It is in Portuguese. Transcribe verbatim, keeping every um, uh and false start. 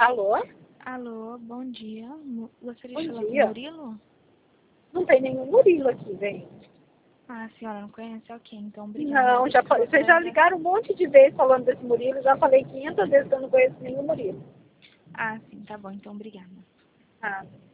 Alô? Alô, bom dia. Mu- Gostaria Bom de falar com dia. o Murilo? Não tem nenhum Murilo aqui, gente. Ah, a senhora não conhece? Ok, então obrigada. Não, já, Eu fa- vou vocês já atrás da- ligaram um monte de vezes falando desse Murilo. Já falei quinhentas vezes que eu não conheço nenhum Murilo. Ah, sim, tá bom, então obrigada. Ah.